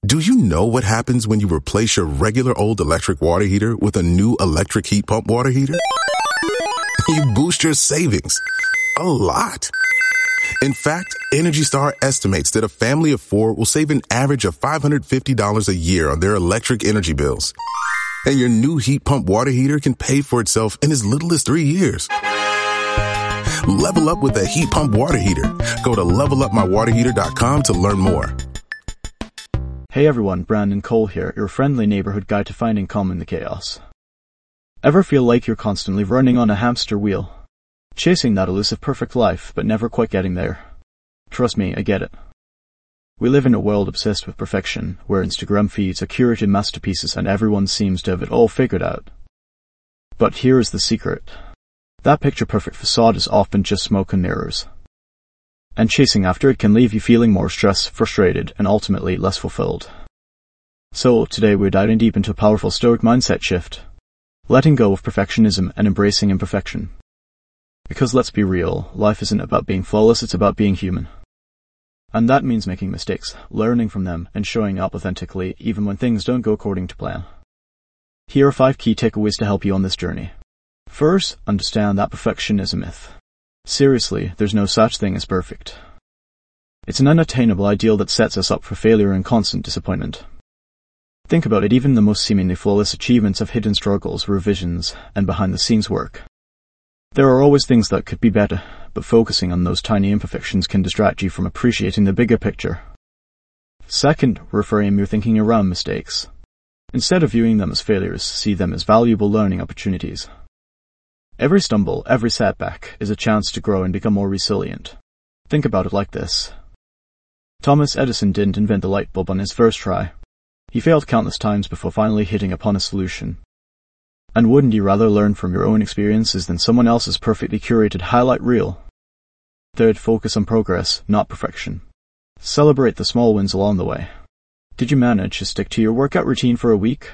Do you know what happens when you replace your regular old electric water heater with a new electric heat pump water heater? You boost your savings a lot. In fact, Energy Star estimates that a family of 4 will save an average of $550 a year on their electric energy bills. And your new heat pump water heater can pay for itself in as little as 3 years. Level up with a heat pump water heater. Go to levelupmywaterheater.com to learn more. Hey everyone, Brandon Cole here, your friendly neighborhood guide to finding calm in the chaos. Ever feel like you're constantly running on a hamster wheel? Chasing that elusive perfect life, but never quite getting there? Trust me, I get it. We live in a world obsessed with perfection, where Instagram feeds are curated masterpieces and everyone seems to have it all figured out. But here is the secret. That picture-perfect facade is often just smoke and mirrors. And chasing after it can leave you feeling more stressed, frustrated, and ultimately less fulfilled. So, today we're diving deep into a powerful Stoic mindset shift. Letting go of perfectionism and embracing imperfection. Because let's be real, life isn't about being flawless, it's about being human. And that means making mistakes, learning from them, and showing up authentically even when things don't go according to plan. Here are 5 key takeaways to help you on this journey. First, understand that perfection is a myth. Seriously, there's no such thing as perfect. It's an unattainable ideal that sets us up for failure and constant disappointment. Think about it, even the most seemingly flawless achievements have hidden struggles, revisions, and behind-the-scenes work. There are always things that could be better, but focusing on those tiny imperfections can distract you from appreciating the bigger picture. Second, reframe your thinking around mistakes. Instead of viewing them as failures, see them as valuable learning opportunities. Every stumble, every setback, is a chance to grow and become more resilient. Think about it like this. Thomas Edison didn't invent the light bulb on his first try. He failed countless times before finally hitting upon a solution. And wouldn't you rather learn from your own experiences than someone else's perfectly curated highlight reel? Third, focus on progress, not perfection. Celebrate the small wins along the way. Did you manage to stick to your workout routine for a week?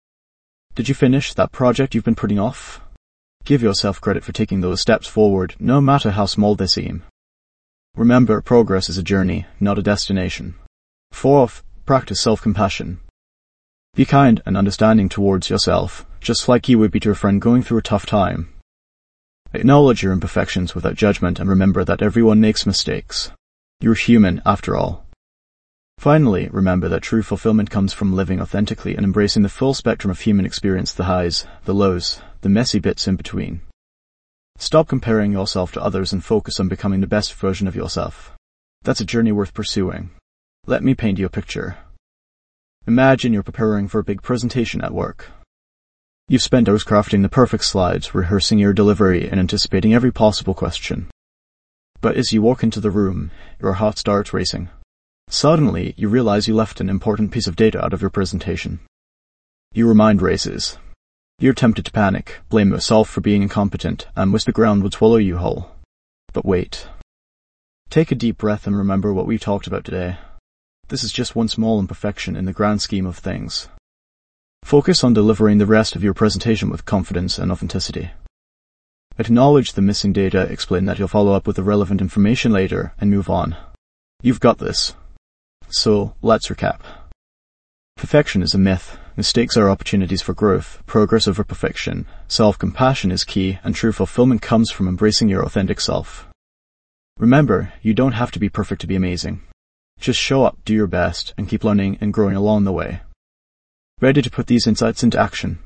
Did you finish that project you've been putting off? Give yourself credit for taking those steps forward, no matter how small they seem. Remember, progress is a journey, not a destination. Fourth, practice self-compassion. Be kind and understanding towards yourself, just like you would be to a friend going through a tough time. Acknowledge your imperfections without judgment and remember that everyone makes mistakes. You're human, after all. Finally, remember that true fulfillment comes from living authentically and embracing the full spectrum of human experience, the highs, the lows, the messy bits in between. Stop comparing yourself to others and focus on becoming the best version of yourself. That's a journey worth pursuing. Let me paint you a picture. Imagine you're preparing for a big presentation at work. You've spent hours crafting the perfect slides, rehearsing your delivery, and anticipating every possible question. But as you walk into the room, your heart starts racing. Suddenly, you realize you left an important piece of data out of your presentation. Your mind races. You're tempted to panic, blame yourself for being incompetent, and wish the ground would swallow you whole. But wait. Take a deep breath and remember what we've talked about today. This is just one small imperfection in the grand scheme of things. Focus on delivering the rest of your presentation with confidence and authenticity. Acknowledge the missing data, explain that you'll follow up with the relevant information later, and move on. You've got this. So, let's recap. Perfection is a myth. Mistakes are opportunities for growth, progress over perfection. Self-compassion is key, and true fulfillment comes from embracing your authentic self. Remember, you don't have to be perfect to be amazing. Just show up, do your best, and keep learning and growing along the way. Ready to put these insights into action?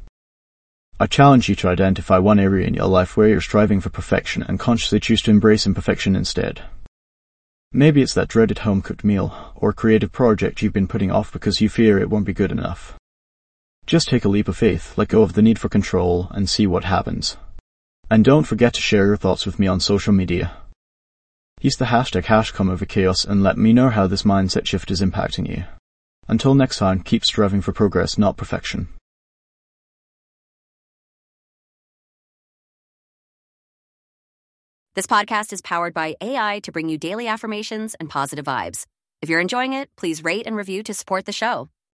I challenge you to identify one area in your life where you're striving for perfection and consciously choose to embrace imperfection instead. Maybe it's that dreaded home-cooked meal, or creative project you've been putting off because you fear it won't be good enough. Just take a leap of faith, let go of the need for control, and see what happens. And don't forget to share your thoughts with me on social media. Use the hashtag #CalmOverChaos and let me know how this mindset shift is impacting you. Until next time, keep striving for progress, not perfection. This podcast is powered by AI to bring you daily affirmations and positive vibes. If you're enjoying it, please rate and review to support the show.